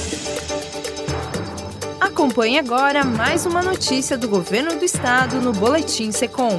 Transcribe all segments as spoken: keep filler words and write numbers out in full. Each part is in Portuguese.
Acompanhe agora mais uma notícia do Governo do Estado no Boletim Secom.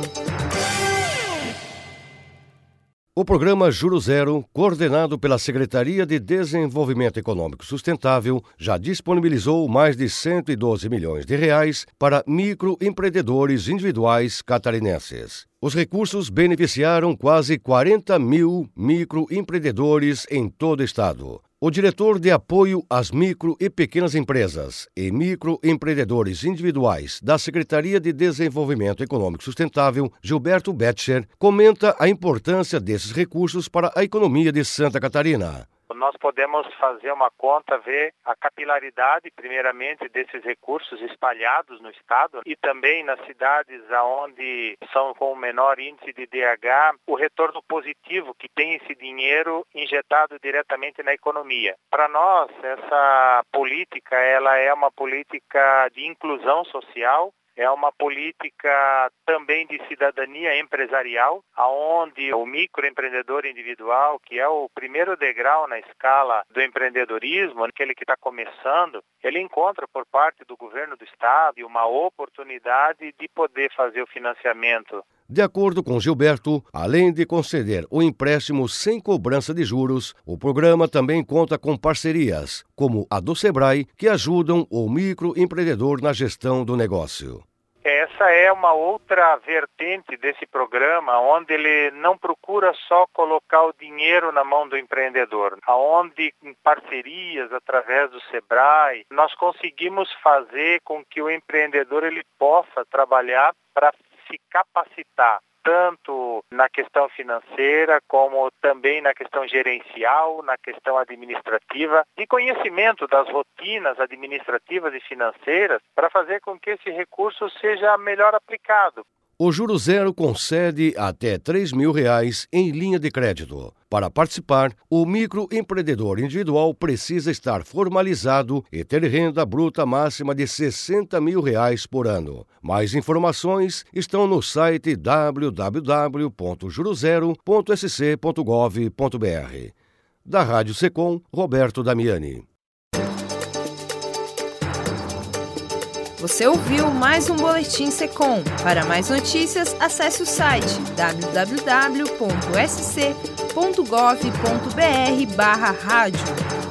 O programa Juro Zero, coordenado pela Secretaria de Desenvolvimento Econômico Sustentável, já disponibilizou mais de cento e doze milhões de reais para microempreendedores individuais catarinenses. Os recursos beneficiaram quase quarenta mil microempreendedores em todo o estado. O diretor de apoio às micro e pequenas empresas e microempreendedores individuais da Secretaria de Desenvolvimento Econômico Sustentável, Gilberto Betcher, comenta a importância desses recursos para a economia de Santa Catarina. Nós podemos fazer uma conta, ver a capilaridade, primeiramente, desses recursos espalhados no estado e também nas cidades onde são com menor índice de D H, o retorno positivo que tem esse dinheiro injetado diretamente na economia. Para nós, essa política ela é uma política de inclusão social. É uma política também de cidadania empresarial, onde o microempreendedor individual, que é o primeiro degrau na escala do empreendedorismo, aquele que está começando, ele encontra por parte do governo do estado uma oportunidade de poder fazer o financiamento. De acordo com Gilberto, além de conceder o empréstimo sem cobrança de juros, o programa também conta com parcerias, como a do Sebrae, que ajudam o microempreendedor na gestão do negócio. Essa é uma outra vertente desse programa, onde ele não procura só colocar o dinheiro na mão do empreendedor, onde em parcerias, através do Sebrae, nós conseguimos fazer com que o empreendedor ele possa trabalhar para se capacitar, tanto na questão financeira, como também na questão gerencial, na questão administrativa, de conhecimento das rotinas administrativas e financeiras, para fazer com que esse recurso seja melhor aplicado. O Juro Zero concede até três mil reais em linha de crédito. Para participar, o microempreendedor individual precisa estar formalizado e ter renda bruta máxima de sessenta mil reais por ano. Mais informações estão no site w w w ponto juro zero ponto s c ponto gov ponto b r. Da Rádio Secom, Roberto Damiani. Você ouviu mais um Boletim Secom. Para mais notícias, acesse o site w w w ponto s c ponto gov ponto b r barra rádio.